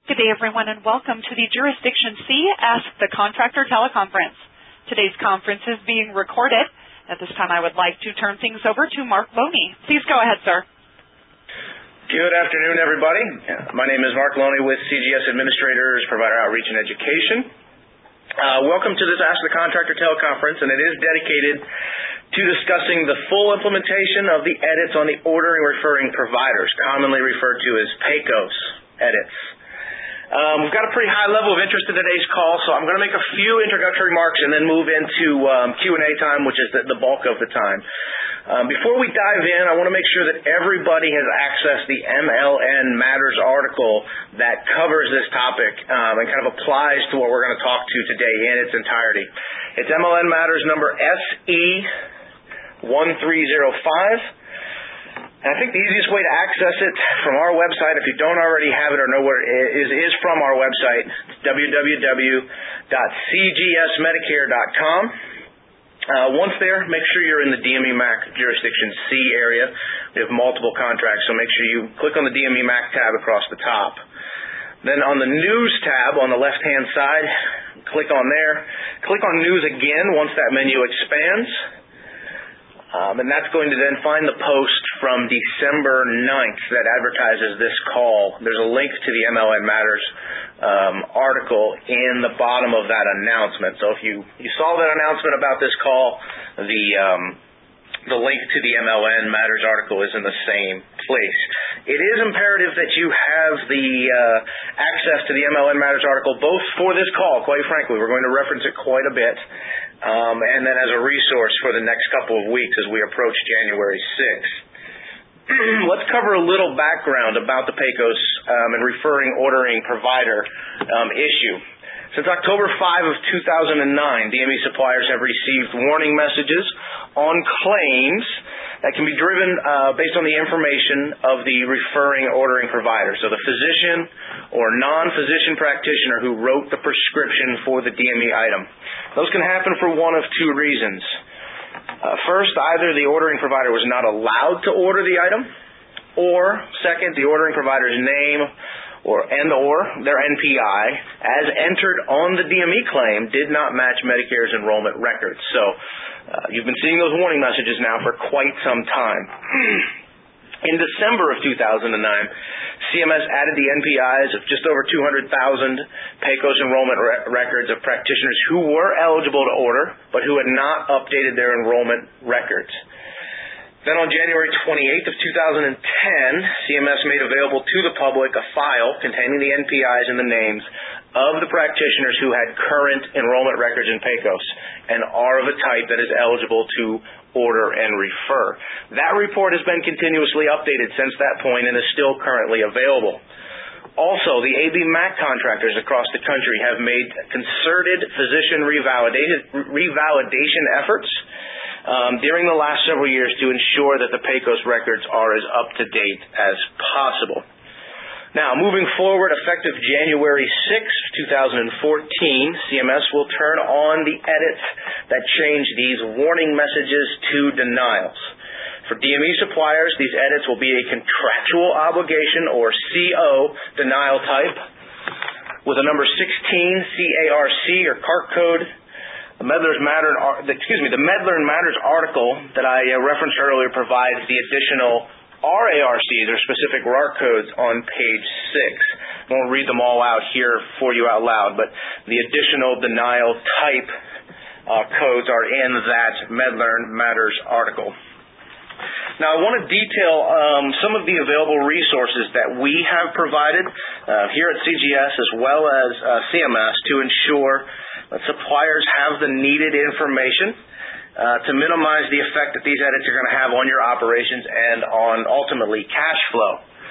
Good day, everyone, and welcome to the Jurisdiction C Ask the Contractor teleconference. Today's conference is being recorded. At this time, I would like to turn things over to Mark Loney. Please go ahead, sir. Good afternoon, everybody. My name is Mark Loney with CGS Administrators, Provider Outreach and Education. Welcome to this Ask the Contractor teleconference, and it is dedicated to discussing the full implementation of the edits on the ordering referring providers, commonly referred to as PACOS edits. We've got a pretty high level of interest in today's call, so I'm going to make a few introductory remarks and then move into Q&A time, which is the bulk of the time. Before we dive in, I want to make sure that everybody has accessed the MLN Matters article that covers this topic and kind of applies to what we're going to talk to today in its entirety. It's MLN Matters number SE1305. And I think the easiest way to access it from our website, if you don't already have it or know where it is from our website, www.cgsmedicare.com. Once there, make sure you're in the DME MAC Jurisdiction C area. We have multiple contracts, so make sure you click on the DME MAC tab across the top. Then on the News tab on the left-hand side, click on there. Click on News again once that menu expands. And that's going to then find the post from December 9th that advertises this call. There's a link to the MLN Matters article in the bottom of that announcement. So if you saw that announcement about this call, the link to the MLN Matters article is in the same place. It is imperative that you have the access to the MLN Matters article both for this call, quite frankly. We're going to reference it quite a bit. And then as a resource for the next couple of weeks as we approach January 6th. Let's cover a little background about the PACOS and referring ordering provider issue. Since October 5 of 2009, DME suppliers have received warning messages on claims that can be driven based on the information of the referring ordering provider, so the physician or non-physician practitioner who wrote the prescription for the DME item. Those can happen for one of two reasons. First, either the ordering provider was not allowed to order the item, or second, the ordering provider's name or their NPI, as entered on the DME claim, did not match Medicare's enrollment records. So you've been seeing those warning messages now for quite some time. In December of 2009, CMS added the NPIs of just over 200,000 PACOS enrollment records of practitioners who were eligible to order, but who had not updated their enrollment records. Then on January 28th of 2010, CMS made available to the public a file containing the NPIs and the names of the practitioners who had current enrollment records in PACOS and are of a type that is eligible to order and refer. That report has been continuously updated since that point and is still currently available. Also, the AB MAC contractors across the country have made concerted physician revalidation efforts during the last several years to ensure that the PACOS records are as up-to-date as possible. Now, moving forward, effective January 6, 2014, CMS will turn on the edits that change these warning messages to denials. For DME suppliers, these edits will be a contractual obligation, or CO, denial type, with a number 16 CARC, or CARC code. The Medler Matters article that I referenced earlier provides the additional RARCs, or specific RARC codes, on page 6. I won't read them all out here for you out loud, but the additional denial type codes are in that Medler Matters article. Now, I want to detail some of the available resources that we have provided here at CGS as well as CMS to ensure that suppliers have the needed information to minimize the effect that these edits are going to have on your operations and on, ultimately, cash flow.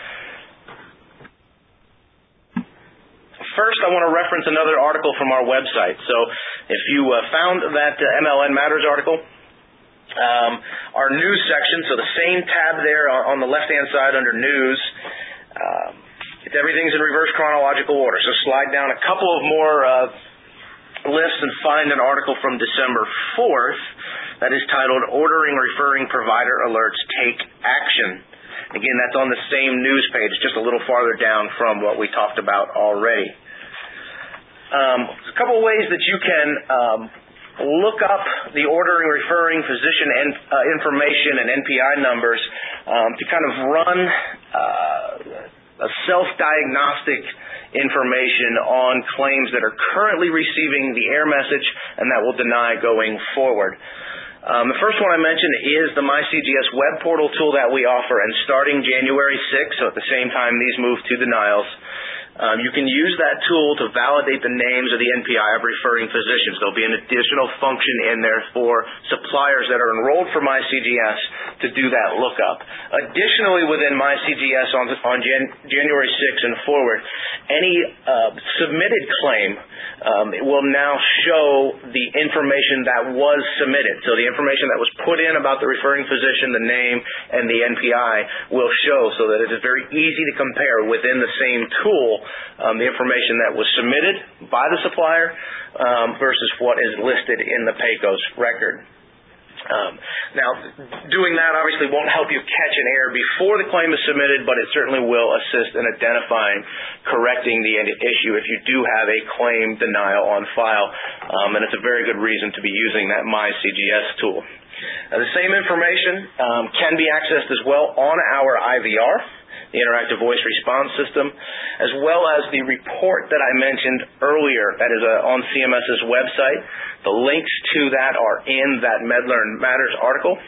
First, I want to reference another article from our website. So if you found that MLN Matters article, our news section, so the same tab there on the left-hand side under news, everything's in reverse chronological order. So slide down a couple of more lists and find an article from December 4th that is titled Ordering Referring Provider Alerts Take Action. Again, that's on the same news page, just a little farther down from what we talked about already. A couple of ways that you can look up the ordering, referring physician information and NPI numbers to kind of run a self-diagnostic information on claims that are currently receiving the error message and that will deny going forward. The first one I mentioned is the MyCGS web portal tool that we offer, and starting January 6th, so at the same time these move to denials, you can use that tool to validate the names of the NPI of referring physicians. There'll be an additional function in there for suppliers that are enrolled for MyCGS to do that lookup. Additionally, within MyCGS on January 6th and forward, any submitted claim will now show the information that was submitted. So the information that was put in about the referring physician, the name, and the NPI will show, so that it is very easy to compare within the same tool the information that was submitted by the supplier versus what is listed in the PAYCO's record. Now, doing that obviously won't help you catch an error before the claim is submitted, but it certainly will assist in identifying, correcting the issue if you do have a claim denial on file, and it's a very good reason to be using that MyCGS tool. The same information can be accessed as well on our IVR, the Interactive Voice Response System, as well as the report that I mentioned earlier that is on CMS's website. The links to that are in that MedLearn Matters article.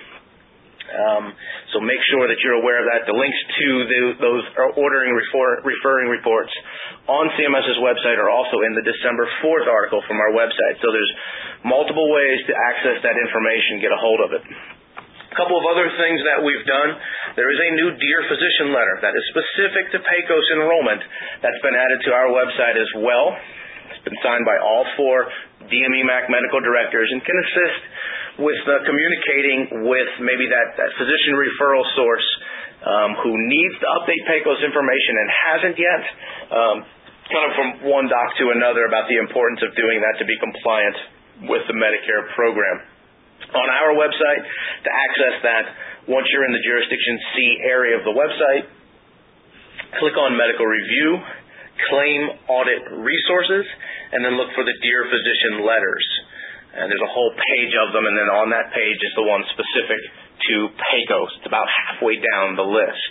So make sure that you're aware of that. The links to those ordering referring reports on CMS's website are also in the December 4th article from our website. So there's multiple ways to access that information, get a hold of it. A couple of other things that we've done. There is a new Dear Physician letter that is specific to PAYCO's enrollment that's been added to our website as well. It's been signed by all 4 DME-MAC medical directors and can assist with communicating with maybe that physician referral source who needs to update PAYCO's information and hasn't yet, kind of from one doc to another about the importance of doing that to be compliant with the Medicare program. On our website, to access that, once you're in the Jurisdiction C area of the website, click on Medical Review, Claim Audit Resources, and then look for the Dear Physician letters. And there's a whole page of them, and then on that page is the one specific to PAYCO. It's about halfway down the list.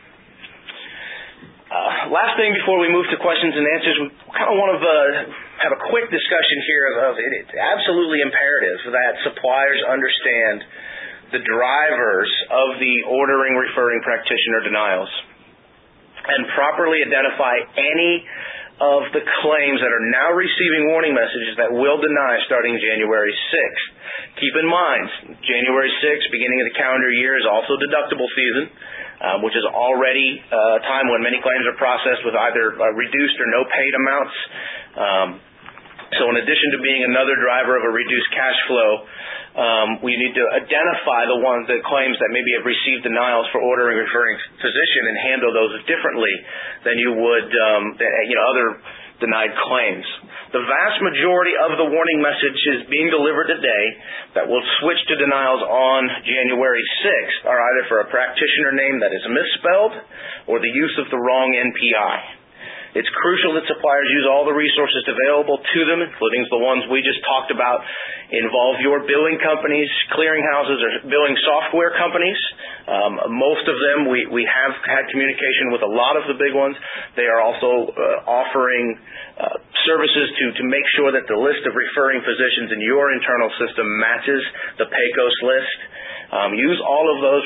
Last thing before we move to questions and answers, we kind of want to have a quick discussion here of it's absolutely imperative that suppliers understand the drivers of the ordering, referring practitioner denials and properly identify any of the claims that are now receiving warning messages that will deny starting January 6th. Keep in mind, January 6th, beginning of the calendar year, is also deductible season, which is already a time when many claims are processed with either reduced or no paid amounts. So in addition to being another driver of a reduced cash flow, we need to identify the claims that maybe have received denials for ordering referring physician and handle those differently than you would other denied claims. The vast majority of the warning messages being delivered today that will switch to denials on January 6th are either for a practitioner name that is misspelled or the use of the wrong NPI. It's crucial that suppliers use all the resources available to them, including the ones we just talked about, involve your billing companies, clearinghouses, or billing software companies. Most of them, we have had communication with a lot of the big ones. They are also offering services to make sure that the list of referring physicians in your internal system matches the PAYCO's list. Use all of those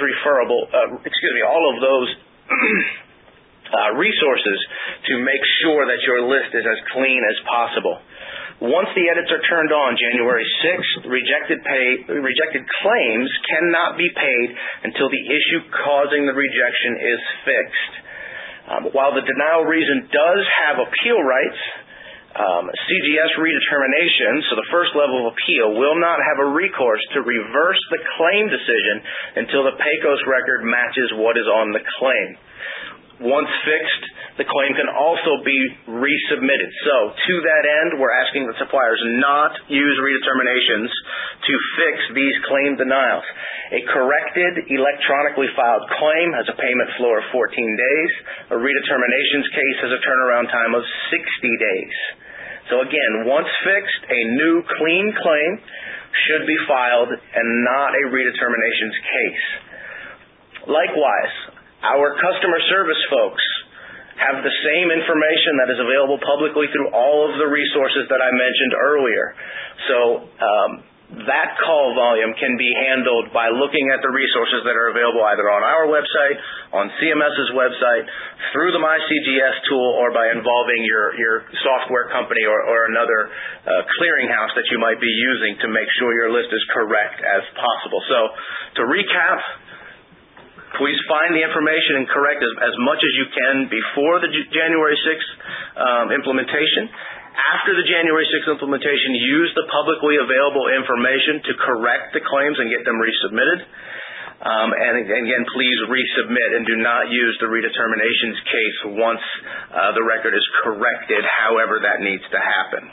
resources to make sure that your list is as clean as possible. Once the edits are turned on January 6th, rejected claims cannot be paid until the issue causing the rejection is fixed. While the denial reason does have appeal rights, CGS redetermination, so the first level of appeal, will not have a recourse to reverse the claim decision until the PAYCO's record matches what is on the claim. once fixed, the claim can also be resubmitted. So to that end, we're asking the suppliers not use redeterminations to fix these claim denials. A corrected, electronically filed claim has a payment floor of 14 days. A redeterminations case has a turnaround time of 60 days. So again, once fixed, a new clean claim should be filed and not a redeterminations case. Likewise, our customer service folks have the same information that is available publicly through all of the resources that I mentioned earlier. So that call volume can be handled by looking at the resources that are available either on our website, on CMS's website, through the MyCGS tool, or by involving your software company or another clearinghouse that you might be using to make sure your list is correct as possible. So to recap, please find the information and correct as much as you can before the January 6th implementation. After the January 6th implementation, use the publicly available information to correct the claims and get them resubmitted. And again, please resubmit and do not use the redeterminations case once the record is corrected, however that needs to happen.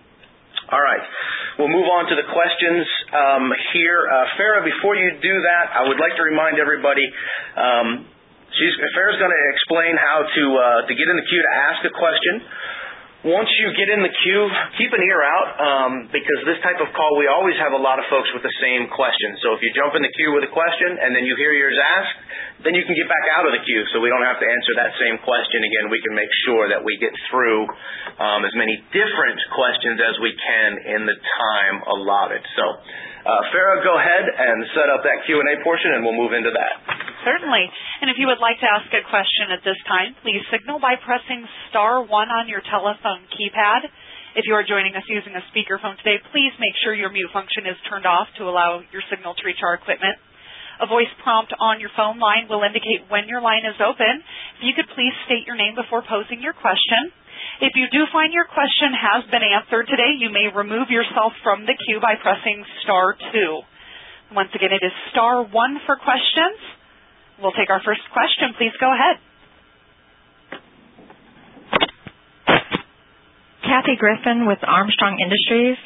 All right. We'll move on to the questions here. Farrah, before you do that, I would like to remind everybody, Farrah's going to explain how to get in the queue to ask a question. Once you get in the queue, keep an ear out because this type of call, we always have a lot of folks with the same question. So if you jump in the queue with a question and then you hear yours asked, then you can get back out of the queue so we don't have to answer that same question again. We can make sure that we get through as many different questions as we can in the time allotted. So Farrah, go ahead and set up that Q&A portion and we'll move into that. Certainly. And if you would like to ask a question at this time, please signal by pressing *1 on your telephone keypad. If you are joining us using a speakerphone today, please make sure your mute function is turned off to allow your signal to reach our equipment. A voice prompt on your phone line will indicate when your line is open. If you could please state your name before posing your question. If you do find your question has been answered today, you may remove yourself from the queue by pressing *2. Once again, it is *1 for questions. We'll take our first question. Please go ahead. Kathy Griffin with Armstrong Industries.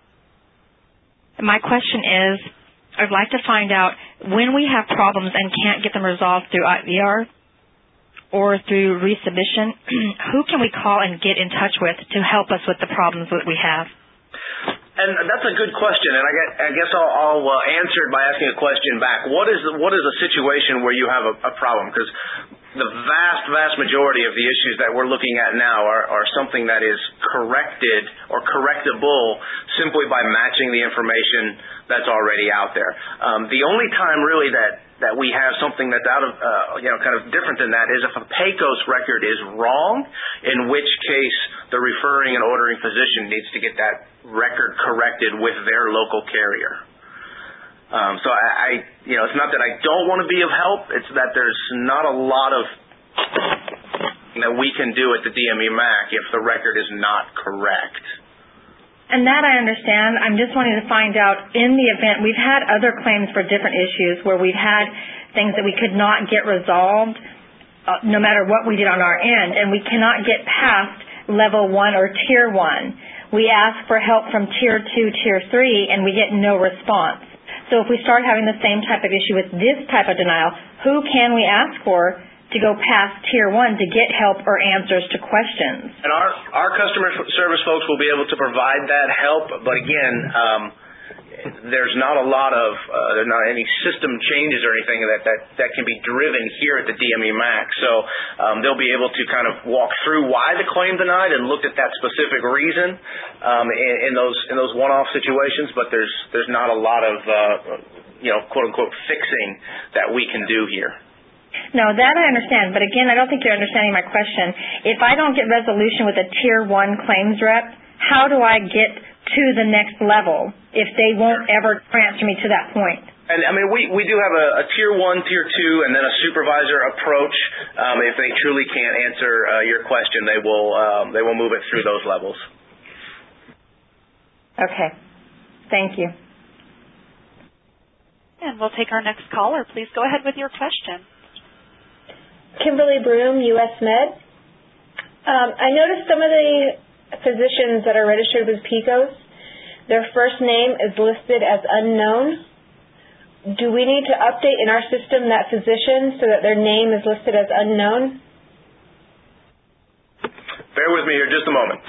My question is, I'd like to find out when we have problems and can't get them resolved through IVR or through resubmission, who can we call and get in touch with to help us with the problems that we have? And that's a good question, and I guess I'll answer it by asking a question back. What is a situation where you have a problem? Because the vast majority of the issues that we're looking at now are something that is corrected or correctable simply by matching the information that's already out there. The only time really that we have something that's out of kind of different than that is if a PACOS record is wrong, in which case the referring and ordering physician needs to get that record corrected with their local carrier. So it's not that I don't want to be of help, it's that there's not a lot of that we can do at the DME MAC if the record is not correct. And that I understand. I'm just wanting to find out, in the event, we've had other claims for different issues where we've had things that we could not get resolved no matter what we did on our end, and we cannot get past level 1 or tier 1. We ask for help from tier 2, tier 3, and we get no response. So if we start having the same type of issue with this type of denial, who can we ask for to go past tier 1 to get help or answers to questions? And our customer service folks will be able to provide that help, but again, there's not any system changes or anything that can be driven here at the DME MAC. So they'll be able to kind of walk through why the claim denied and look at that specific reason in those one-off situations, but there's not a lot of quote unquote fixing that we can do here. No, that I understand, but again, I don't think you're understanding my question. If I don't get resolution with a tier 1 claims rep, how do I get to the next level if they won't ever transfer me to that point? And I mean, we do have a tier 1, tier 2, and then a supervisor approach. If they truly can't answer your question, they will move it through those levels. Okay. Thank you. And we'll take our next caller. Please go ahead with your question. Kimberly Broom, U.S. Med. I noticed some of the physicians that are registered with PECOS, their first name is listed as unknown. Do we need to update in our system that physician so that their name is listed as unknown? Bear with me here just a moment.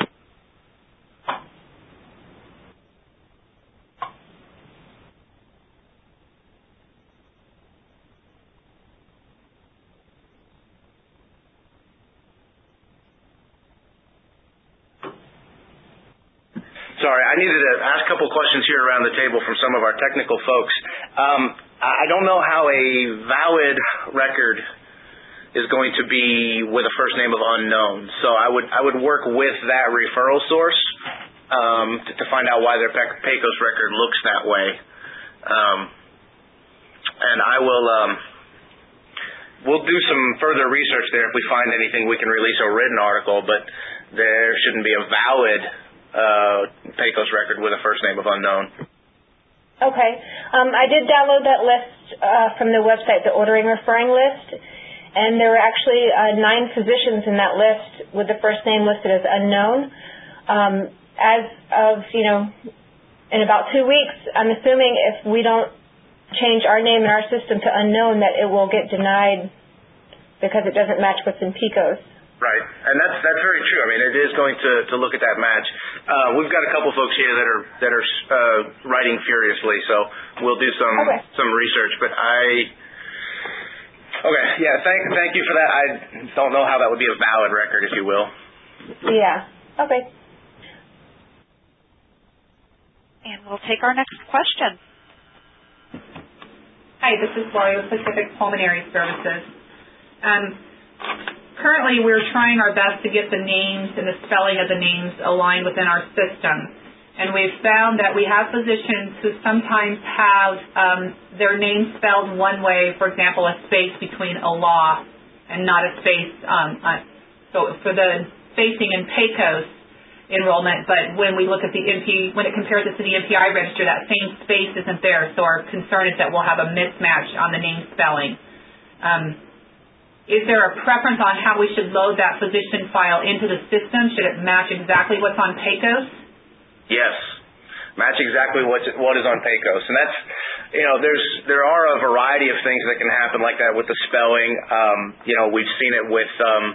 Sorry, I needed to ask a couple questions here around the table from some of our technical folks. I don't know how a valid record is going to be with a first name of unknown. So I would work with that referral source to find out why their PECOS record looks that way. And I will we'll do some further research there. If we find anything, we can release a written article, but there shouldn't be a valid PECOS record with a first name of unknown. Okay. I did download that list from the website, the ordering referring list, and there were actually 9 physicians in that list with the first name listed as unknown. As of, in about 2 weeks, I'm assuming if we don't change our name in our system to unknown that it will get denied because it doesn't match what's in PECOS. Right, and that's very true. I mean, it is going to look at that match. We've got a couple folks here that are writing furiously, so we'll do some research. But thank you for that. I don't know how that would be a valid record, if you will. Yeah. Okay. And we'll take our next question. Hi, this is Lori with Pacific Pulmonary Services. Currently, we're trying our best to get the names and the spelling of the names aligned within our system. And we've found that we have physicians who sometimes have their name spelled one way, for example, a space between a law and not a space. So for the spacing in PECOS enrollment, but when we look at when it compares it to the MPI register, that same space isn't there. So our concern is that we'll have a mismatch on the name spelling. Is there a preference on how we should load that physician file into the system? Should it match exactly what's on PECOS? Yes, match exactly what is on PECOS, and that's there are a variety of things that can happen like that with the spelling. We've seen it with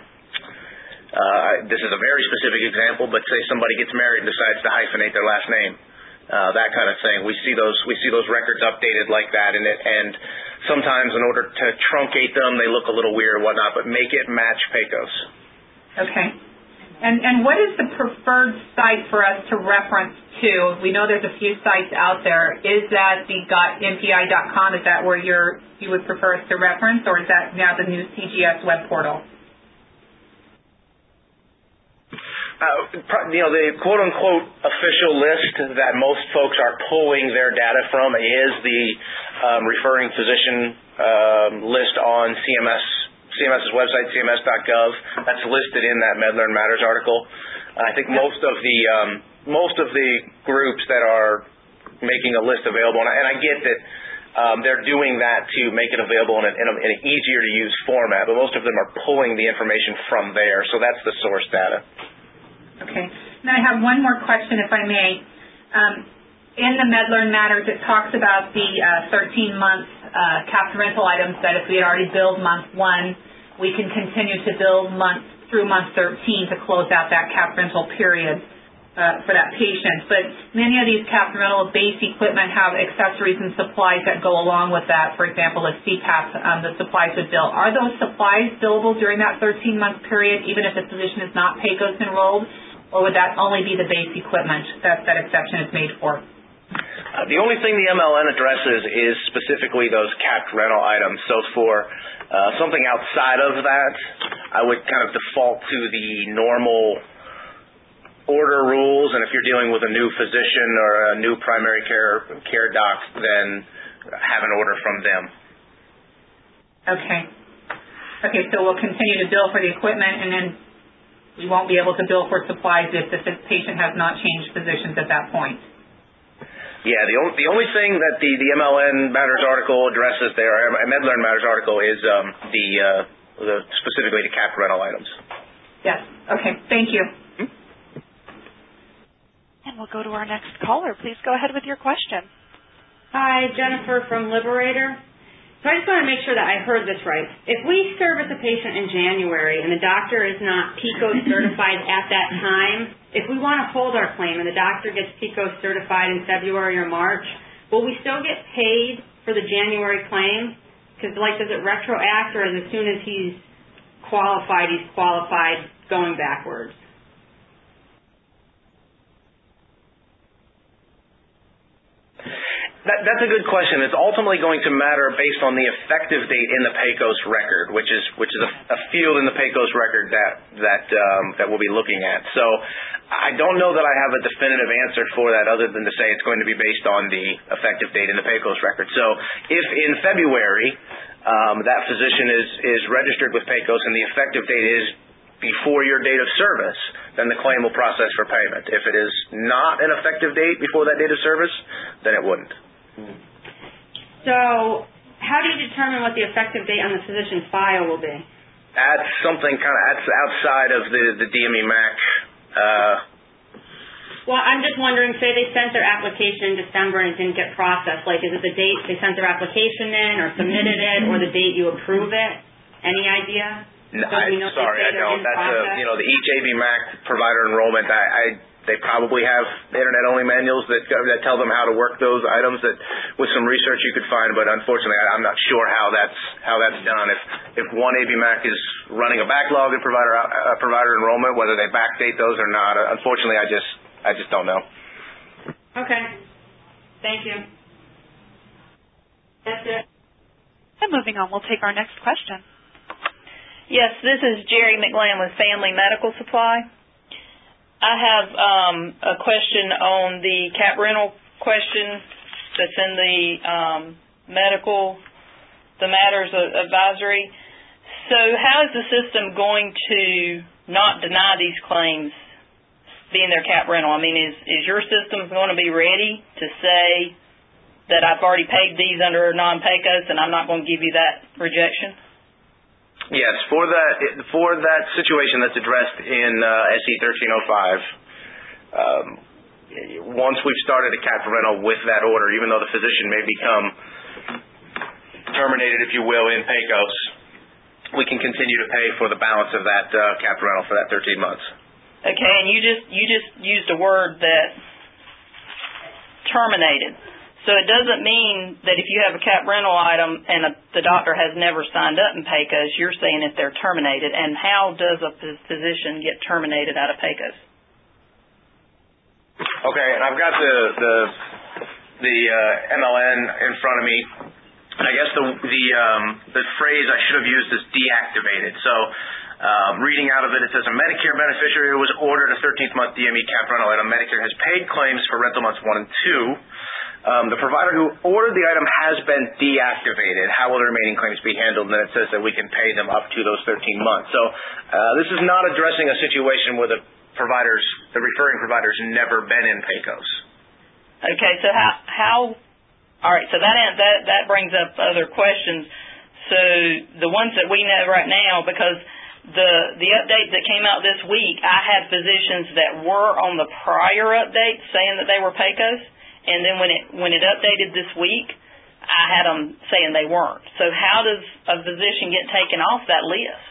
this is a very specific example, but say somebody gets married and decides to hyphenate their last name, that kind of thing. We see those records updated like that, and sometimes in order to truncate them, they look a little weird and whatnot, but make it match PECOS. Okay. And what is the preferred site for us to reference to? We know there's a few sites out there. Is that the .mpi.com? Is that where you would prefer us to reference, or is that now the new CGS web portal? The quote-unquote official list that most folks are pulling their data from is the referring physician list on CMS's website, cms.gov. That's listed in that MedLearn Matters article. I think most of the groups that are making a list available, and I get that they're doing that to make it available in an easier-to-use format, but most of them are pulling the information from there, so that's the source data. Okay. Now I have one more question, if I may. In the MedLearn Matters, it talks about the 13-month capped rental items that if we had already billed month 1, we can continue to bill through month 13 to close out that capped rental period for that patient. But many of these capped rental base equipment have accessories and supplies that go along with that. For example, a CPAP, the supplies would bill. Are those supplies billable during that 13-month period, even if the physician is not PECOS enrolled? Or would that only be the base equipment that exception is made for? The only thing the MLN addresses is specifically those capped rental items. So for something outside of that, I would kind of default to the normal order rules, and if you're dealing with a new physician or a new primary care doc, then have an order from them. Okay, so we'll continue to bill for the equipment, and then we won't be able to bill for supplies if the patient has not changed physicians at that point. Yeah, the only thing that the MLN Matters article addresses there, MedLearn Matters article, is specifically to capped rental items. Yes. Okay. Thank you. And we'll go to our next caller. Please go ahead with your question. Hi, Jennifer from Liberator. So I just want to make sure that I heard this right. If we service a patient in January and the doctor is not PICO certified at that time, if we want to hold our claim and the doctor gets PICO certified in February or March, will we still get paid for the January claim? Because, does it retroact, or as soon as he's qualified going backwards? That's a good question. It's ultimately going to matter based on the effective date in the PACOS record, which is a field in the PACOS record that we'll be looking at. So I don't know that I have a definitive answer for that other than to say it's going to be based on the effective date in the PACOS record. So if in February that physician is registered with PACOS and the effective date is before your date of service, then the claim will process for payment. If it is not an effective date before that date of service, then it wouldn't. So how do you determine what the effective date on the physician's file will be? That's something that's outside of the DME MAC. Well, I'm just wondering, say they sent their application in December and it didn't get processed. Is it the date they sent their application in or submitted it, or the date you approve it? Any idea? No, sorry, I don't. That's the each ABMAC provider enrollment. They probably have internet-only manuals that tell them how to work those items. That with some research you could find, but unfortunately, I'm not sure how that's done. If one ABMAC is running a backlog of provider enrollment, whether they backdate those or not, unfortunately, I just don't know. Okay, thank you. That's it. And moving on, we'll take our next question. Yes, this is Jerry McGlynn with Family Medical Supply. I have a question on the cap rental question that's in the the matters advisory. So how is the system going to not deny these claims being their cap rental? I mean, is your system going to be ready to say that I've already paid these under non-PACOS and I'm not going to give you that rejection? Yes, for that situation that's addressed in SE 1305, once we've started a cap rental with that order, even though the physician may become terminated, if you will, in PACOS, we can continue to pay for the balance of that cap rental for that 13 months. Okay, and you just used a word that terminated. So it doesn't mean that if you have a cap rental item and the doctor has never signed up in PACOS, you're saying that they're terminated. And how does a physician get terminated out of PACOS? Okay, and I've got the MLN in front of me. And I guess the phrase I should have used is deactivated. So reading out of it, it says a Medicare beneficiary who was ordered a 13th month DME cap rental item. Medicare has paid claims for rental months 1 and 2. The provider who ordered the item has been deactivated. How will the remaining claims be handled? And then it says that we can pay them up to those 13 months. So this is not addressing a situation where the referring provider's never been in PACOS. Okay, so how all right, so that brings up other questions. So the ones that we know right now, because the update that came out this week, I had physicians that were on the prior update saying that they were PACOS. And then when it updated this week, I had them saying they weren't. So how does a physician get taken off that list?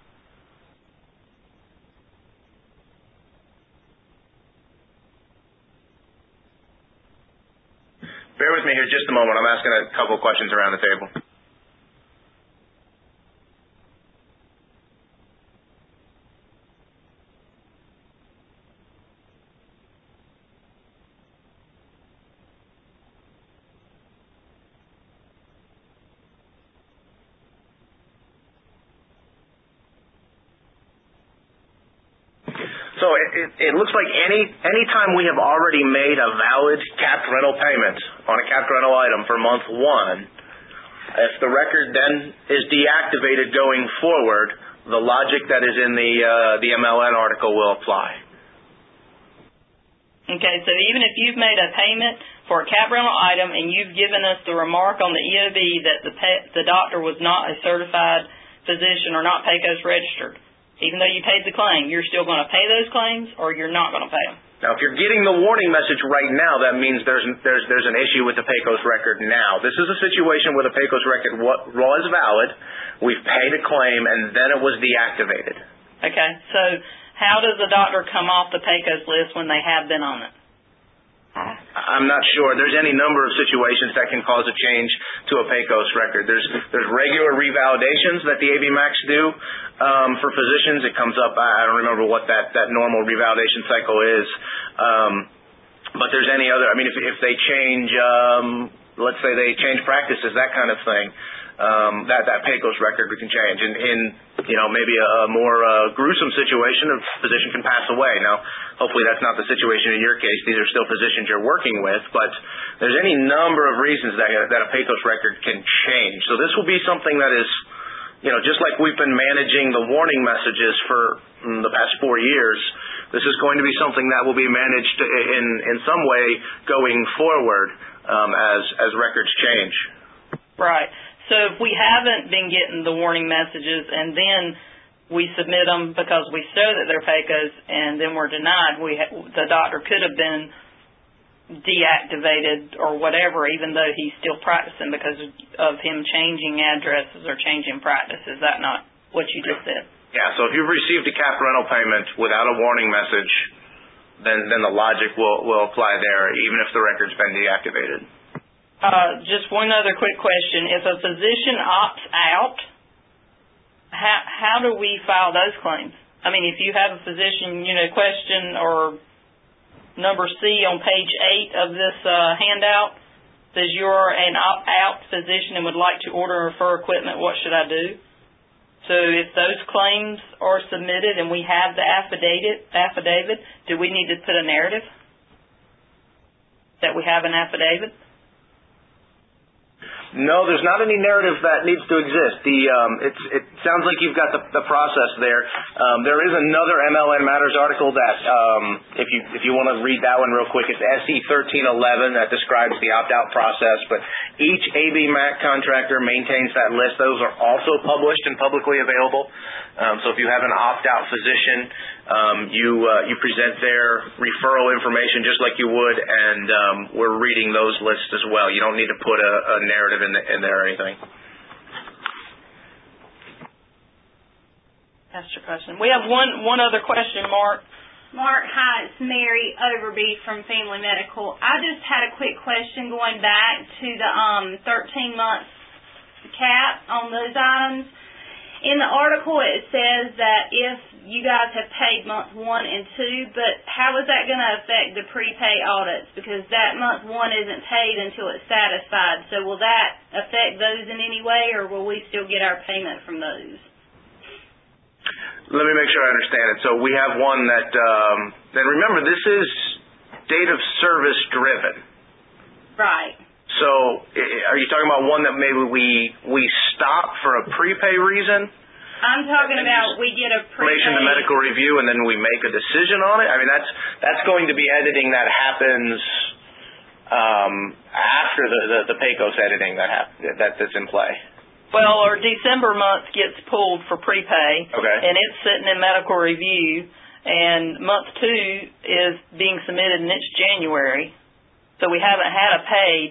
Bear with me here just a moment. I'm asking a couple of questions around the table. So it looks like any time we have already made a valid capped rental payment on a capped rental item for month 1, if the record then is deactivated going forward, the logic that is in the MLN article will apply. Okay, so even if you've made a payment for a cap rental item and you've given us the remark on the EOB that the doctor was not a certified physician are not PACOS registered. Even though you paid the claim, you're still going to pay those claims, or you're not going to pay them. Now, if you're getting the warning message right now, that means there's an issue with the PACOS record now. This is a situation where the PACOS record was valid, we've paid a claim, and then it was deactivated. Okay, so how does a doctor come off the PACOS list when they have been on it? I'm not sure. There's any number of situations that can cause a change to a PACOS record. There's regular revalidations that the AB Max do for physicians. It comes up, I don't remember what that normal revalidation cycle is. But there's any other, I mean, if they change, let's say they change practices, that kind of thing, that PACOS record we can change. In maybe a more gruesome situation, a physician can pass away. Now, hopefully that's not the situation in your case. These are still physicians you're working with, but there's any number of reasons that a PACOS record can change. So this will be something that is, just like we've been managing the warning messages for the past 4 years, this is going to be something that will be managed in some way going forward as records change. Right. So if we haven't been getting the warning messages and then we submit them because we show that they're PACOS and then we're denied, the doctor could have been deactivated or whatever, even though he's still practicing because of him changing addresses or changing practice. Is that not what you just said? Yeah, so if you've received a cap rental payment without a warning message, then the logic will apply there, even if the record's been deactivated. Just one other quick question. If a physician opts out, how do we file those claims? I mean, if you have a physician, question or number C on page 8 of this handout, says you're an opt-out physician and would like to order and refer equipment, what should I do? So if those claims are submitted and we have the affidavit, do we need to put a narrative that we have an affidavit? No, there's not any narrative that needs to exist. It sounds like you've got the process there. There is another MLN Matters article that, if you want to read that one real quick, it's SE 1311 that describes the opt-out process. But each AB Mac contractor maintains that list. Those are also published and publicly available. So if you have an opt-out physician, you present their referral information just like you would, and we're reading those lists as well. You don't need to put a narrative in there or anything. That's your question. We have one other question, Mark. Mark, hi, it's Mary Overby from Family Medical. I just had a quick question going back to the 13-month cap on those items. In the article, it says that if you guys have paid month 1 and 2, but how is that going to affect the prepay audits? Because that month 1 isn't paid until it's satisfied. So will that affect those in any way, or will we still get our payment from those? Let me make sure I understand it. So we have one that, and remember, this is date of service driven. Right. So are you talking about one that maybe we stop for a prepay reason? I'm talking about we get a prepay. Information to medical review and then we make a decision on it? I mean, that's going to be editing that happens after the PACOS editing that's in play. Well, our December month gets pulled for prepay, okay, and it's sitting in medical review, and month 2 is being submitted, and it's January. So we haven't had a paid,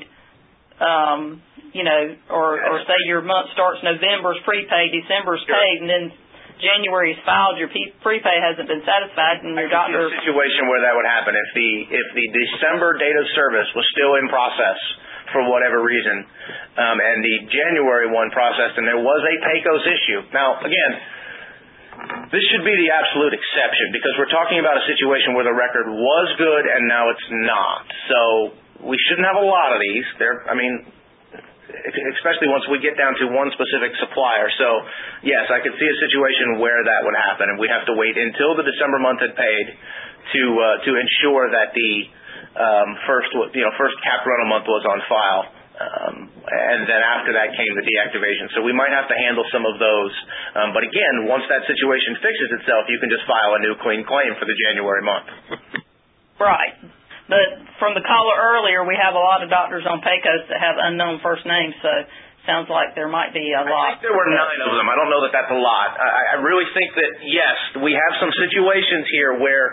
or say your month starts November's prepaid, December's paid, and then January's filed, your prepay hasn't been satisfied, and your doctor... I can see a situation where that would happen. If the December date of service was still in process for whatever reason, and the January one processed, and there was a PACOS issue. Now, again, this should be the absolute exception, because we're talking about a situation where the record was good and now it's not. So we shouldn't have a lot of these. Especially once we get down to one specific supplier. So, yes, I could see a situation where that would happen, and we'd have to wait until the December month had paid to ensure that the first cap rental month was on file, and then after that came the deactivation. So we might have to handle some of those. But again, once that situation fixes itself, you can just file a new clean claim for the January month. Right. But from the caller earlier, we have a lot of doctors on PACOS that have unknown first names, so sounds like there might be a lot. I think there were 9 of them. I don't know that that's a lot. I really think that, yes, we have some situations here where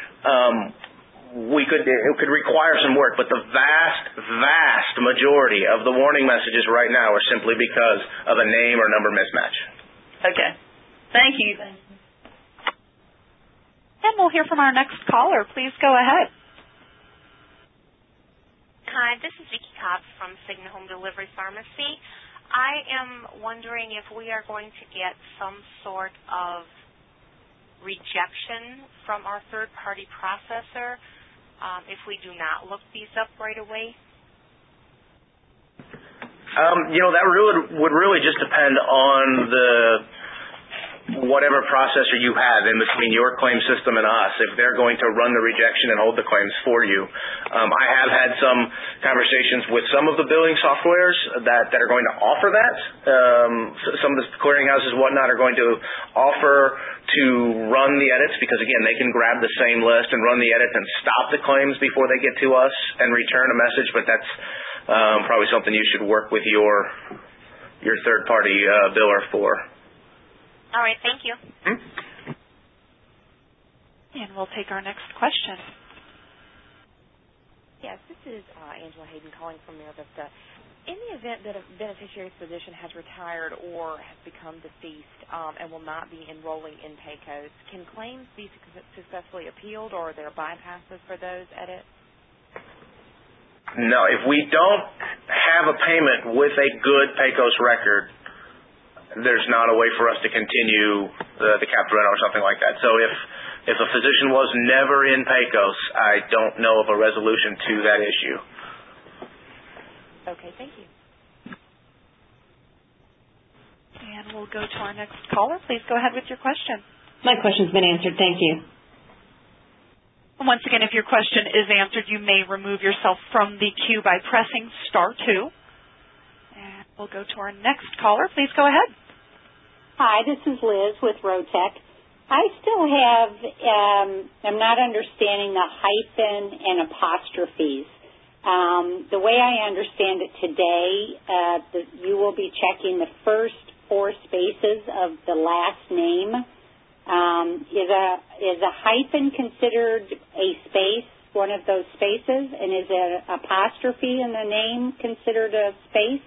it could require some work, but the vast majority of the warning messages right now are simply because of a name or number mismatch. Okay. Thank you. And we'll hear from our next caller. Please go ahead. Hi, this is Vicki Cobb from Cigna Home Delivery Pharmacy. I am wondering if we are going to get some sort of rejection from our third-party processor if we do not look these up right away. That would really just depend on whatever processor you have in between your claim system and us, if they're going to run the rejection and hold the claims for you. I have had some conversations with some of the billing softwares that are going to offer that. Some of the clearinghouses and whatnot are going to offer to run the edits because, again, they can grab the same list and run the edits and stop the claims before they get to us and return a message, but that's probably something you should work with your third-party biller for. All right, thank you. And we'll take our next question. Yes, this is Angela Hayden calling from Mira Vista. In the event that a beneficiary's physician has retired or has become deceased and will not be enrolling in PAYCOS, can claims be successfully appealed, or are there bypasses for those edits? No, if we don't have a payment with a good PAYCOS record, there's not a way for us to continue the capped rental or something like that. So if a physician was never in PAYCOS, I don't know of a resolution to that issue. Okay, thank you. And we'll go to our next caller. Please go ahead with your question. My question's been answered. Thank you. And once again, if your question is answered, you may remove yourself from the queue by pressing *2. And we'll go to our next caller. Please go ahead. Hi, this is Liz with Rotec. I still I'm not understanding the hyphen and apostrophes. The way I understand it today, you will be checking the first 4 spaces of the last name. Is a hyphen considered a space, one of those spaces, and is an apostrophe in the name considered a space?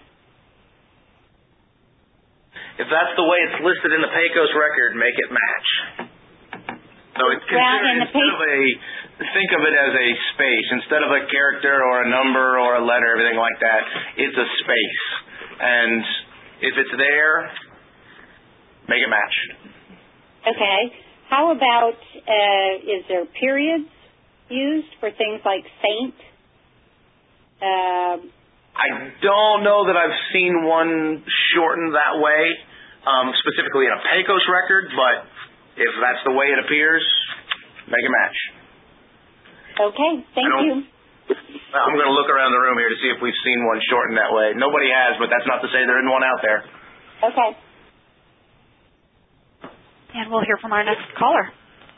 If that's the way it's listed in the PAYCOS record, make it match. So it's considered, think of it as a space. Instead of a character or a number or a letter, everything like that, it's a space. And if it's there, make it match. Okay. How about, is there periods used for things like saint? I don't know that I've seen one shortened that way, specifically in a PAYCOS record, but if that's the way it appears, make a match. Okay, thank you. I'm going to look around the room here to see if we've seen one shortened that way. Nobody has, but that's not to say there isn't one out there. Okay. And we'll hear from our next caller.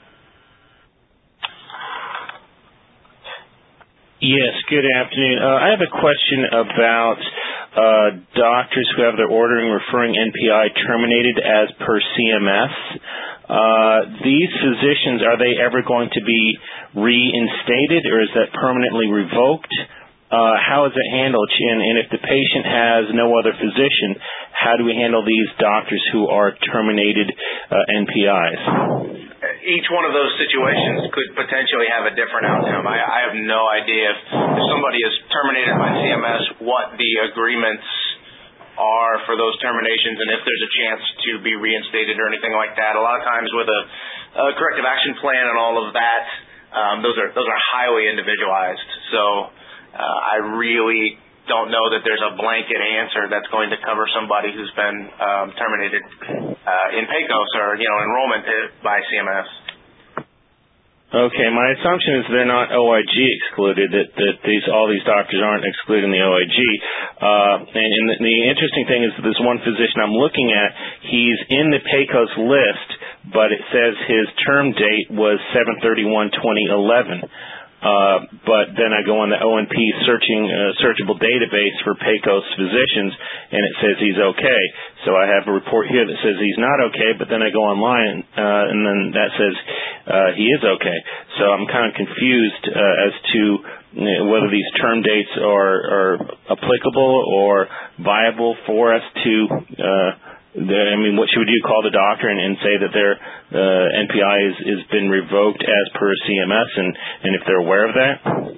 Yes, good afternoon. I have a question about doctors who have their ordering referring NPI terminated as per CMS. These physicians, are they ever going to be reinstated, or is that permanently revoked? How is it handled? And if the patient has no other physician, how do we handle these doctors who are terminated NPIs? Each one of those situations could potentially have a different outcome. I have no idea if somebody is terminated by CMS, what the agreements are for those terminations, and if there's a chance to be reinstated or anything like that. A lot of times with a corrective action plan and all of that, those are highly individualized. So I really don't know that there's a blanket answer that's going to cover somebody who's been terminated in PAYCOS or enrollment by CMS. Okay, my assumption is they're not OIG excluded, that all these doctors aren't excluded in the OIG. And the interesting thing is that this one physician I'm looking at, he's in the PAYCOS list, but it says his term date was 7/31/2011. but then I go on the O&P searchable database for Pecos physicians, and it says he's okay. So I have a report here that says he's not okay, but then I go online, and then that says he is okay. So I'm kind of confused as to whether these term dates are applicable or viable for us to what should we do? Call the doctor and say that their NPI has been revoked as per CMS, and if they're aware of that?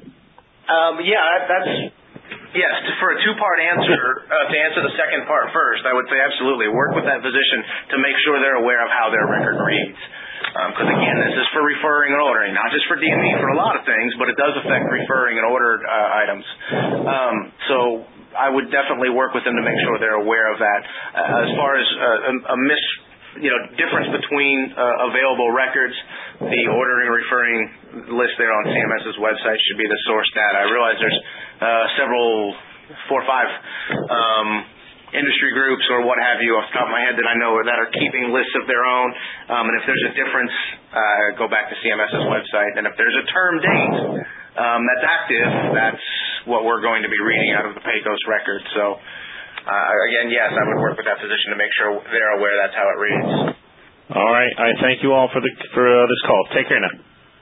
Yes. For a two-part answer, to answer the second part first, I would say absolutely. Work with that physician to make sure they're aware of how their record reads. Because again, this is for referring and ordering, not just for DME, for a lot of things, but it does affect referring and ordered items. So I would definitely work with them to make sure they're aware of that. As far as difference between available records, the ordering and referring list there on CMS's website should be the source data. I realize there's several, 4 or 5 industry groups or what have you off the top of my head that I know that are keeping lists of their own. And if there's a difference, go back to CMS's website. And if there's a term date that's active, that's what we're going to be reading out of the Pecos record. So, again, yes, I would work with that physician to make sure they're aware that's how it reads. All right. I thank you all for this call. Take care now.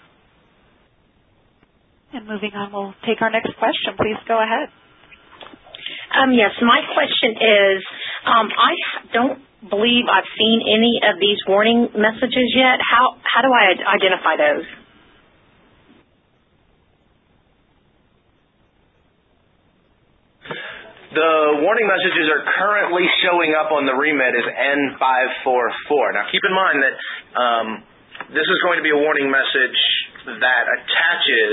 And moving on, we'll take our next question. Please go ahead. Yes, my question is, I don't believe I've seen any of these warning messages yet. How do I identify those? The warning messages are currently showing up on the remit as N544. Now, keep in mind that this is going to be a warning message that attaches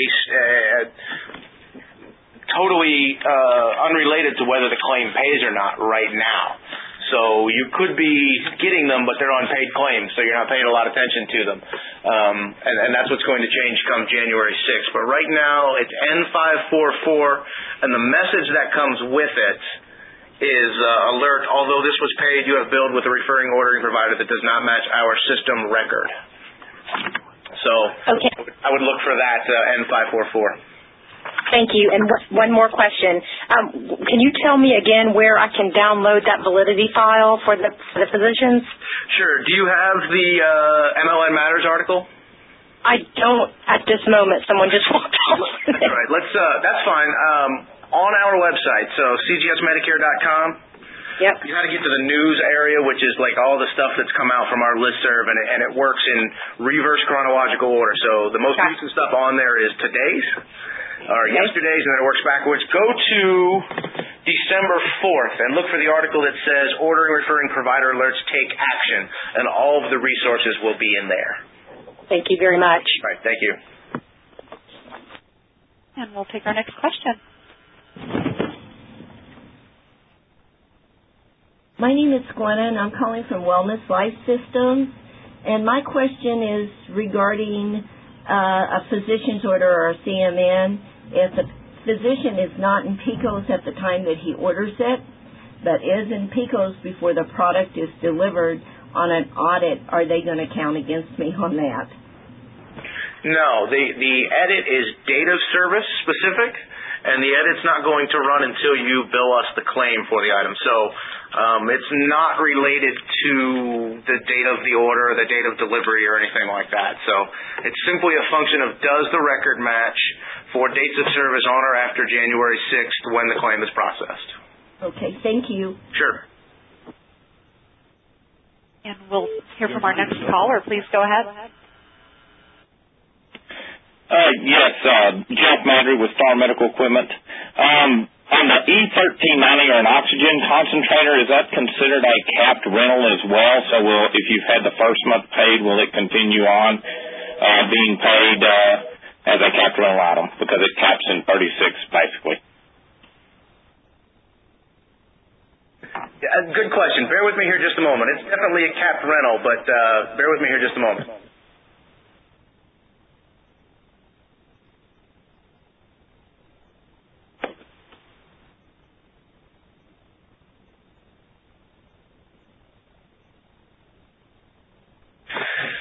totally unrelated to whether the claim pays or not right now. So you could be getting them, but they're unpaid claims, so you're not paying a lot of attention to them. And that's what's going to change come January 6th. But right now, it's N544, and the message that comes with it is alert, although this was paid, you have billed with a referring ordering provider that does not match our system record. So okay. I would look for that N544. Thank you. And one more question. Can you tell me again where I can download that validity file for the physicians? Sure. Do you have the MLN Matters article? I don't at this moment. Someone just walked off. That's all right. That's fine. On our website, so cgsmedicare.com. Yep. You got to get to the news area, which is like all the stuff that's come out from our listserv, and it works in reverse chronological order. So the most recent stuff on there is today's. Or yesterday's, and then it works backwards. Go to December 4th and look for the article that says Ordering Referring Provider Alerts Take Action, and all of the resources will be in there. Thank you very much. All right, thank you. And we'll take our next question. My name is Glenna, and I'm calling from Wellness Life Systems, and my question is regarding a physician's order or a CMN. If the physician is not in Pecos at the time that he orders it, but is in Pecos before the product is delivered on an audit, are they going to count against me on that? No. The edit is date of service specific, and the edit's not going to run until you bill us the claim for the item. So it's not related to the date of the order, the date of delivery, or anything like that. So it's simply a function of does the record match for dates of service on or after January 6th when the claim is processed. Okay, thank you. Sure. And we'll hear from our next caller. Please go ahead. Yes, Jeff Madry with Star Medical Equipment. On the E1390 or an oxygen concentrator, is that considered a capped rental as well? So if you've had the first month paid, will it continue on being paid as a capped rental item? Because it caps in 36, basically. Good question. Bear with me here just a moment. It's definitely a capped rental, but bear with me here just a moment.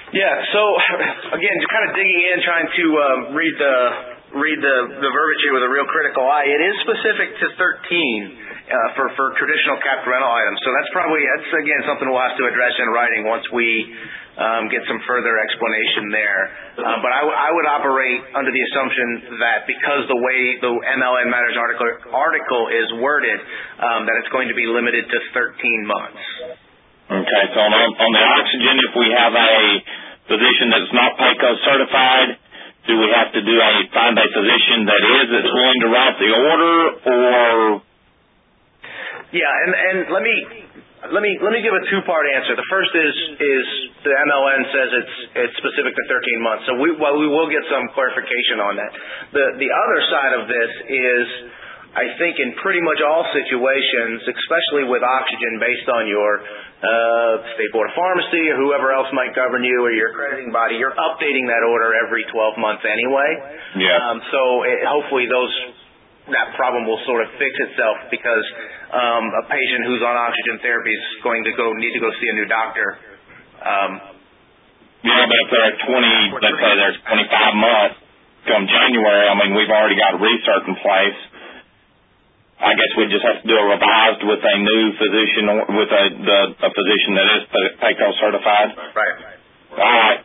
Yeah. So again, just kind of digging in, trying to read the verbiage here with a real critical eye. It is specific to 13 for traditional capped rental items. So that's again something we'll have to address in writing once we get some further explanation there. But I would operate under the assumption that because the way the MLN Matters article is worded, that it's going to be limited to 13 months. Okay, so on the oxygen, if we have a physician that's not PACO certified, do we have to find a physician that's willing to write the order, or? Yeah, and let me give a two-part answer. The first is the MLN says it's specific to 13 months, so we will get some clarification on that. The other side of this is, I think in pretty much all situations, especially with oxygen, based on your State Board of Pharmacy or whoever else might govern you or your accrediting body, you're updating that order every 12 months anyway. Yeah. So hopefully that problem will sort of fix itself because a patient who's on oxygen therapy is going to need to go see a new doctor. Yeah, but if they're at 20, let's say there's 25 months come January, I mean, we've already got research in place. I guess we just have to do a revised with a new physician, with a physician that is PACO certified. Right. All right.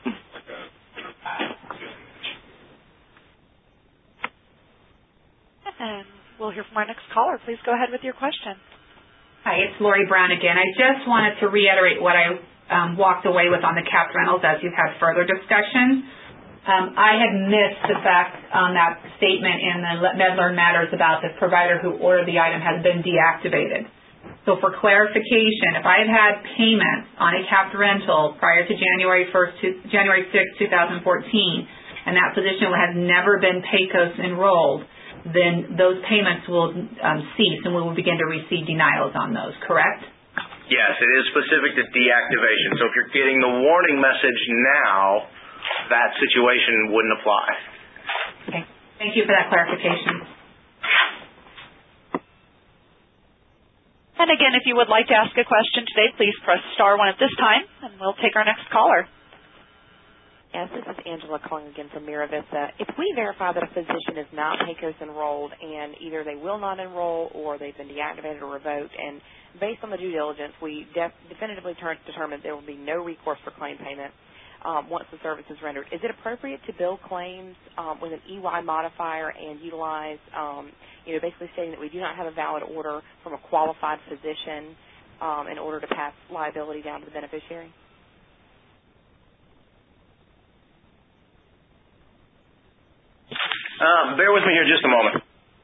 And we'll hear from our next caller. Please go ahead with your question. Hi, it's Lori Brown again. I just wanted to reiterate what I walked away with on the capped rentals as you've had further discussion. I had missed the fact on that statement in the MedLearn Matters about the provider who ordered the item has been deactivated. So for clarification, if I had had payments on a capped rental prior to January 6, 2014, and that physician has never been PACOS enrolled, then those payments will cease and we will begin to receive denials on those, correct? Yes, it is specific to deactivation. So if you're getting the warning message now, that situation wouldn't apply. Okay. Thank you for that clarification. And again, if you would like to ask a question today, please press star 1 at this time, and we'll take our next caller. Yes, this is Angela calling again from Mira Vista. If we verify that a physician is not PACOS enrolled and either they will not enroll or they've been deactivated or revoked, and based on the due diligence, we definitively determined there will be no recourse for claim payment once the service is rendered, is it appropriate to bill claims with an EY modifier and utilize, basically stating that we do not have a valid order from a qualified physician in order to pass liability down to the beneficiary? Bear with me here just a moment.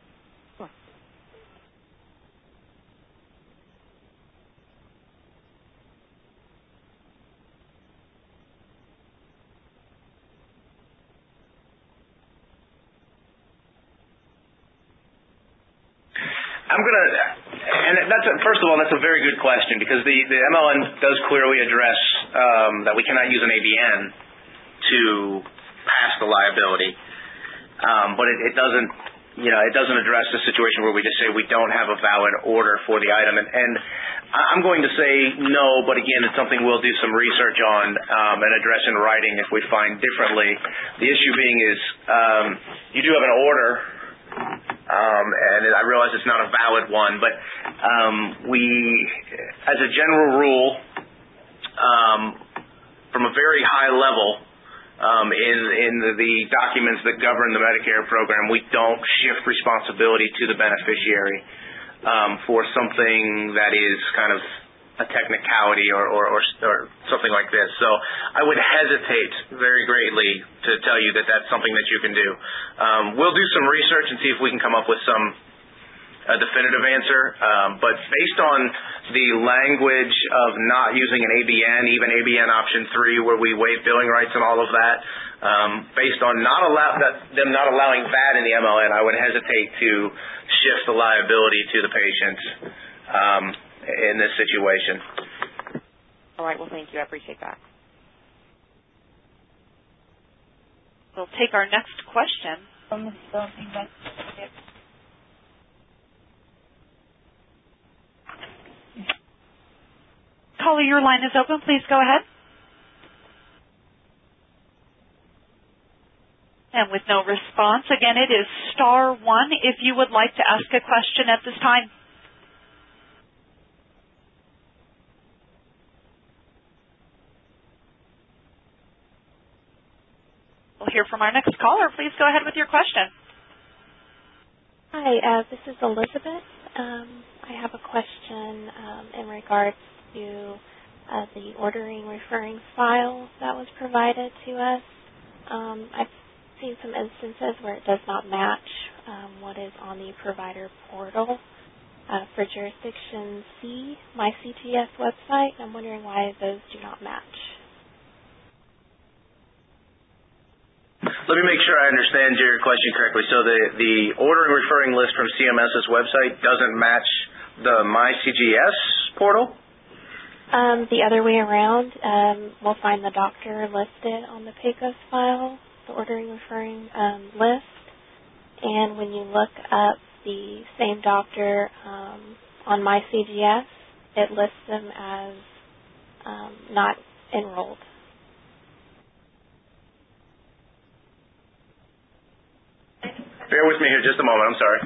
First of all, that's a very good question because the MLN does clearly address that we cannot use an ABN to pass the liability, but it doesn't address the situation where we just say we don't have a valid order for the item. And I'm going to say no, but again, it's something we'll do some research on and address in writing if we find differently. The issue being is you do have an order. And I realize it's not a valid one, but we, as a general rule, from a very high level, in the documents that govern the Medicare program, we don't shift responsibility to the beneficiary for something that is kind of a technicality or something like this. So I would hesitate very greatly to tell you that that's something that you can do. We'll do some research and see if we can come up with a definitive answer. But based on the language of not using an ABN, even ABN option 3 where we waive billing rights and all of that, based on them not allowing that in the MLN, I would hesitate to shift the liability to the patient in this situation. All right. Well, thank you. I appreciate that. We'll take our next question. Caller, your line is open. Please go ahead. And with no response, again, it is *1 if you would like to ask a question at this time. We'll hear from our next caller. Please go ahead with your question. Hi, this is Elizabeth. I have a question in regards to the ordering referring file that was provided to us. I've seen some instances where it does not match what is on the provider portal for jurisdiction C, my CGS website. I'm wondering why those do not match. Let me make sure I understand your question correctly. So the ordering referring list from CMS's website doesn't match the MyCGS portal? The other way around, we'll find the doctor listed on the PACOS file, the ordering referring list, and when you look up the same doctor on MyCGS, it lists them as not enrolled. Bear with me here just a moment. I'm sorry.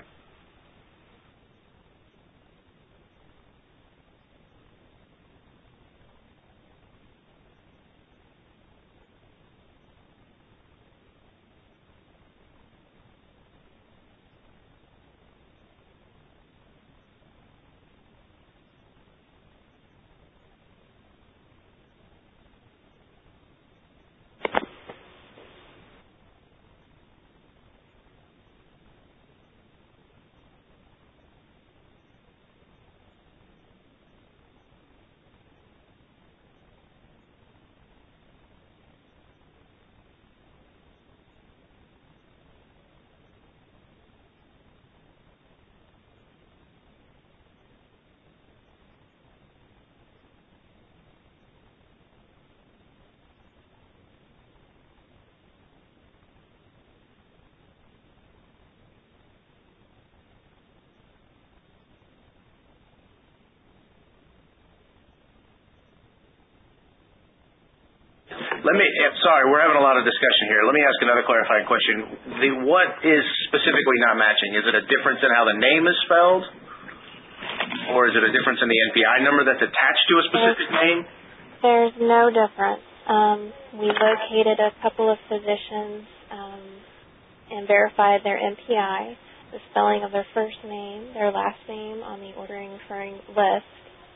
Sorry, we're having a lot of discussion here. Let me ask another clarifying question. What is specifically not matching? Is it a difference in how the name is spelled? Or is it a difference in the NPI number that's attached to a specific name? There's no difference. We located a couple of physicians and verified their NPI, the spelling of their first name, their last name on the ordering referring list.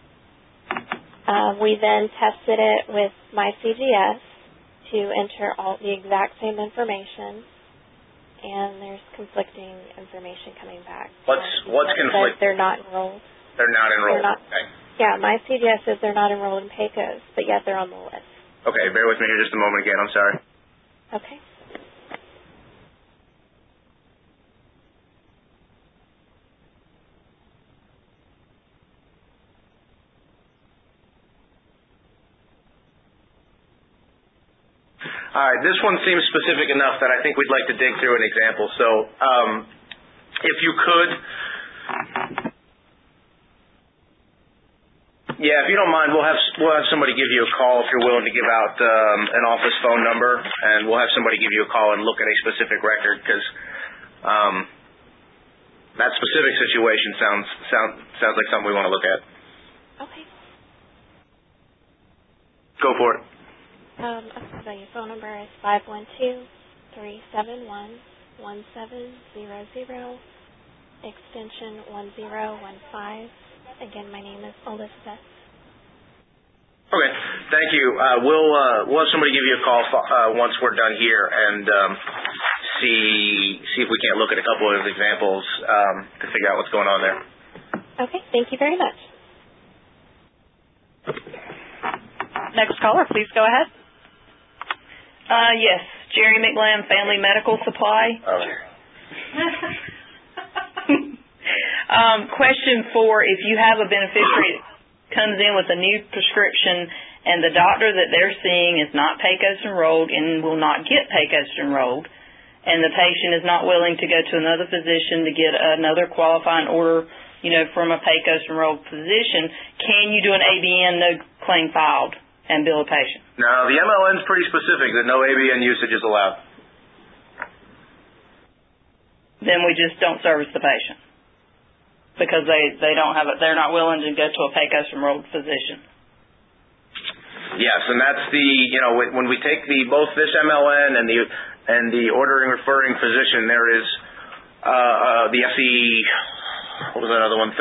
We then tested it with MyCGS to enter all the exact same information, and there's conflicting information coming back. What's conflicting? They're not enrolled. They're not enrolled. Okay. Yeah, MyCGS says they're not enrolled in PACOS, but yet they're on the list. Okay, bear with me here just a moment again. I'm sorry. Okay. All right, this one seems specific enough that I think we'd like to dig through an example. So, if you could, if you don't mind, we'll have somebody give you a call if you're willing to give out an office phone number, and we'll have somebody give you a call and look at a specific record because that specific situation sounds like something we want to look at. Okay. Go for it. So your phone number is 512-371-1700, extension 1015. Again, my name is Elizabeth. Okay, thank you. We'll have somebody give you a call once we're done here and see if we can't look at a couple of examples to figure out what's going on there. Okay, thank you very much. Next caller, please go ahead. Yes, Jerry McLam, Family Medical Supply. Question 4, if you have a beneficiary that comes in with a new prescription and the doctor that they're seeing is not PACOS enrolled and will not get PACOS enrolled, and the patient is not willing to go to another physician to get another qualifying order, from a PACOS enrolled physician, can you do an ABN no claim filed and bill a patient? No, the MLN is pretty specific that no ABN usage is allowed. then we just don't service the patient because they're not willing to go to a PACOS enrolled physician. Yes, and that's when we take both this MLN and the ordering referring physician, there is the SE, what was that other one,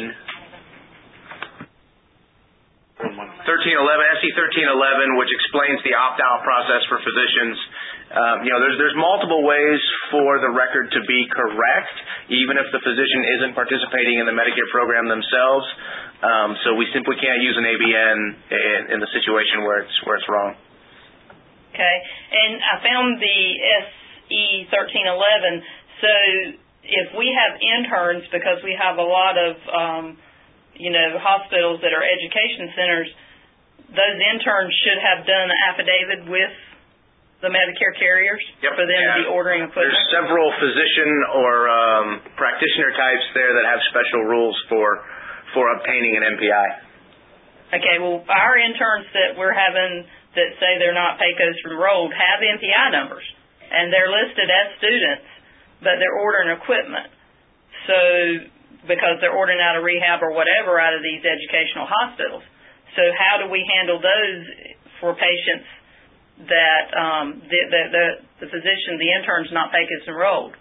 1311, which explains the opt-out process for physicians. There's multiple ways for the record to be correct, even if the physician isn't participating in the Medicare program themselves. So we simply can't use an ABN in the situation where it's wrong. Okay, and I found the SE 1311. So if we have interns, because we have a lot of hospitals that are education centers, those interns should have done an affidavit with the Medicare carriers for them to be ordering equipment. There's several physician or practitioner types there that have special rules for obtaining an MPI. Okay, well, our interns that we're having that say they're not PACOS enrolled have MPI numbers, and they're listed as students, but they're ordering equipment. So because they're ordering out of rehab or whatever out of these educational hospitals. So how do we handle those for patients that the physician, the intern's not PACOS enrolled,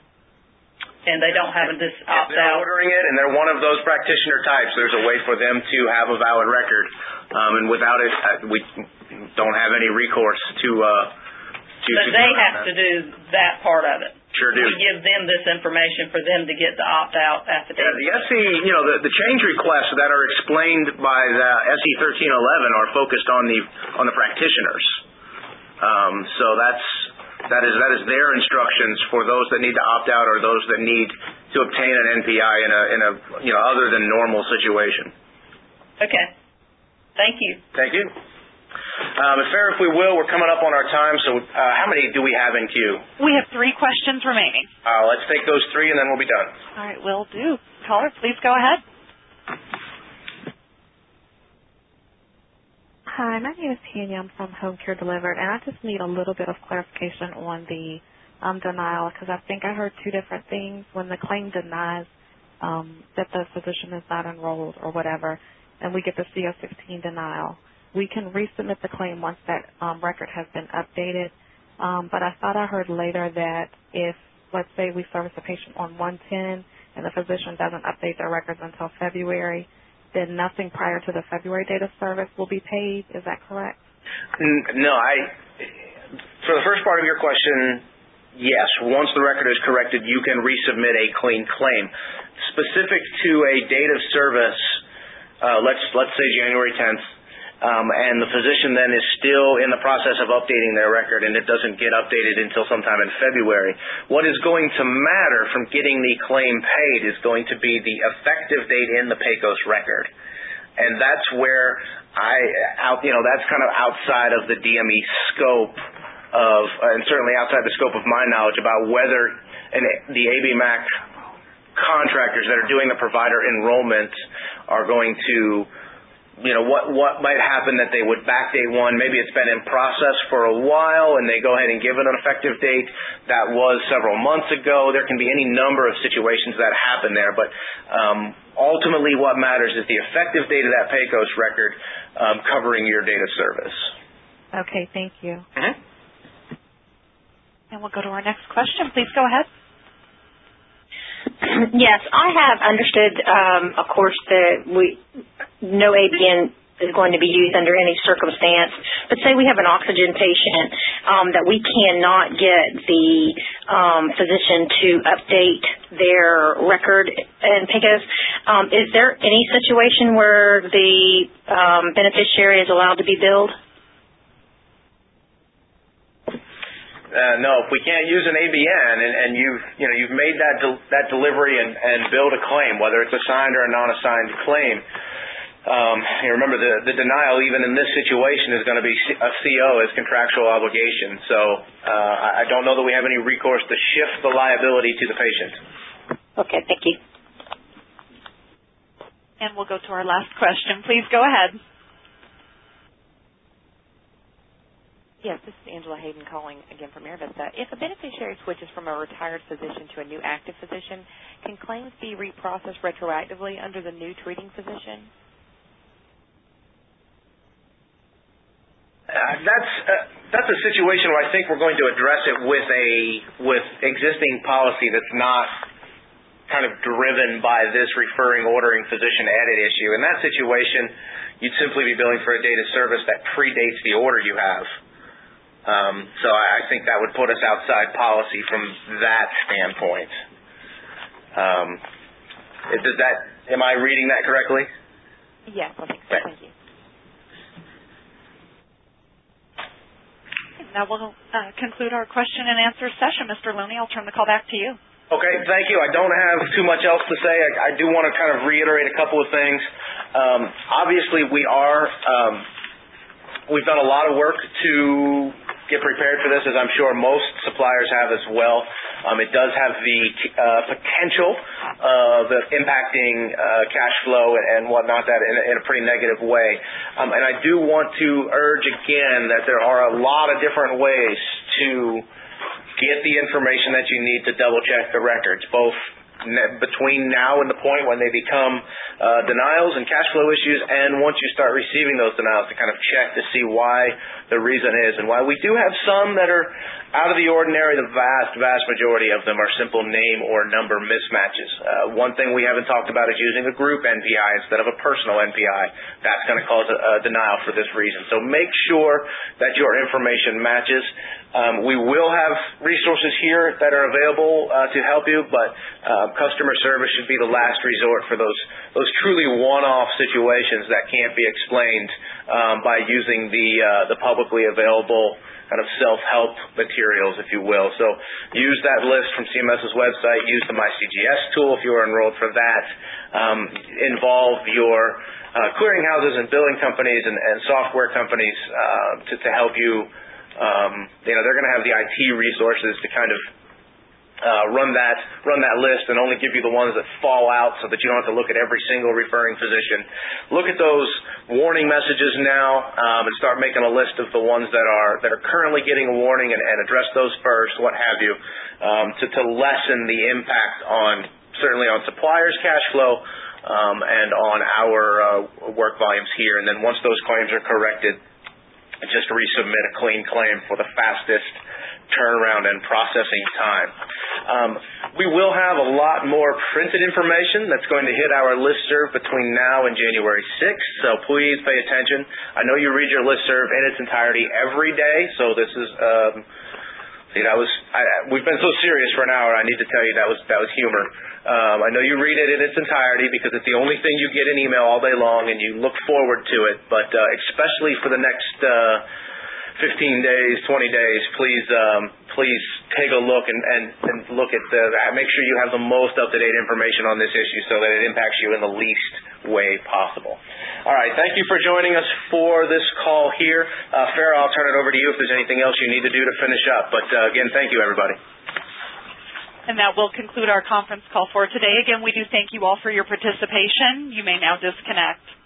and they don't have this opt-out? If they're ordering it and they're one of those practitioner types, there's a way for them to have a valid record, and without it, we don't have any recourse to. But they have to do that part of it. Sure do. We give them this information for them to get the opt-out affidavit. Yeah, the SE, the change requests that are explained by the SE 1311 are focused on the practitioners. So that is their instructions for those that need to opt out or those that need to obtain an NPI in a other than normal situation. Okay. Thank you. Thank you. Ms. Fair, if we will, we're coming up on our time, so how many do we have in queue? We have 3 questions remaining. Let's take those 3 and then we'll be done. All right, will do. Caller, please go ahead. Hi, my name is Tanya. I'm from Home Care Delivered, and I just need a little bit of clarification on the denial, because I think I heard 2 different things. When the claim denies that the physician is not enrolled or whatever, and we get the CO16 denial, we can resubmit the claim once that record has been updated. But I thought I heard later that if, let's say, we service a patient on 110 and the physician doesn't update their records until February, then nothing prior to the February date of service will be paid. Is that correct? No, for the first part of your question, yes. Once the record is corrected, you can resubmit a clean claim. Specific to a date of service, let's say January 10th, and the physician then is still in the process of updating their record and it doesn't get updated until sometime in February. What is going to matter from getting the claim paid is going to be the effective date in the PACOS record. And that's where that's kind of outside of the DME scope of, and certainly outside the scope of my knowledge about whether the ABMAC contractors that are doing the provider enrollment are going to, what might happen that they would backdate one. Maybe it's been in process for a while and they go ahead and give it an effective date that was several months ago. There can be any number of situations that happen there, but ultimately what matters is the effective date of that PACOS record covering your date of service. Okay, thank you. Mm-hmm. And we'll go to our next question. Please go ahead. Yes, I have understood, of course, that no ABN is going to be used under any circumstance. But say we have an oxygen patient that we cannot get the physician to update their record in PACOS. Is there any situation where the beneficiary is allowed to be billed? No, if we can't use an ABN and you've made that delivery and billed a claim, whether it's assigned or a non-assigned claim, remember the denial even in this situation is going to be a CO as contractual obligation. So I don't know that we have any recourse to shift the liability to the patient. Okay, thank you. And we'll go to our last question. Please go ahead. Yes, this is Angela Hayden calling again from AirVista. If a beneficiary switches from a retired physician to a new active physician, can claims be reprocessed retroactively under the new treating physician? That's a situation where I think we're going to address it with existing policy that's not kind of driven by this referring ordering physician added issue. In that situation, you'd simply be billing for a date of service that predates the order you have. So I think that would put us outside policy from that standpoint. Am I reading that correctly? Yes, I think so. Thank you. Now we'll conclude our question and answer session. Mr. Looney, I'll turn the call back to you. Okay, thank you. I don't have too much else to say. I do want to kind of reiterate a couple of things. Obviously, we've done a lot of work to get prepared for this, as I'm sure most suppliers have as well. It does have the potential of impacting cash flow and whatnot that in a pretty negative way. And I do want to urge again that there are a lot of different ways to get the information that you need to double check the records, both between now and the point when they become denials and cash flow issues, and once you start receiving those denials, to kind of check to see why the reason is. And while we do have some that are out of the ordinary, the vast majority of them are simple name or number mismatches. One thing we haven't talked about is using a group NPI instead of a personal NPI. That's going to cause a denial for this reason. So make sure that your information matches. We will have resources here that are available to help you, but customer service should be the last resort for those truly one-off situations that can't be explained by using the publicly available kind of self-help materials, if you will. So use that list from CMS's website. Use the MyCGS tool if you are enrolled for that. Involve your clearinghouses and billing companies and software companies to help you. They're going to have the IT resources to kind of run that list and only give you the ones that fall out so that you don't have to look at every single referring physician. Look at those warning messages now and start making a list of the ones that are currently getting a warning and address those first, what have you, to lessen the impact certainly on suppliers' cash flow and on our work volumes here. And then once those claims are corrected, just resubmit a clean claim for the fastest turnaround and processing time. We will have a lot more printed information that's going to hit our listserv between now and January 6th, so please pay attention. I know you read your listserv in its entirety every day, so this is we've been so serious for an hour, I need to tell you that was humor. I know you read it in its entirety because it's the only thing you get in email all day long, and you look forward to it. But especially for the next 15 days, 20 days, please take a look and look at make sure you have the most up-to-date information on this issue so that it impacts you in the least way possible. All right, thank you for joining us for this call here. Farrah, I'll turn it over to you if there's anything else you need to do to finish up. But again, thank you, everybody. And that will conclude our conference call for today. Again, we do thank you all for your participation. You may now disconnect.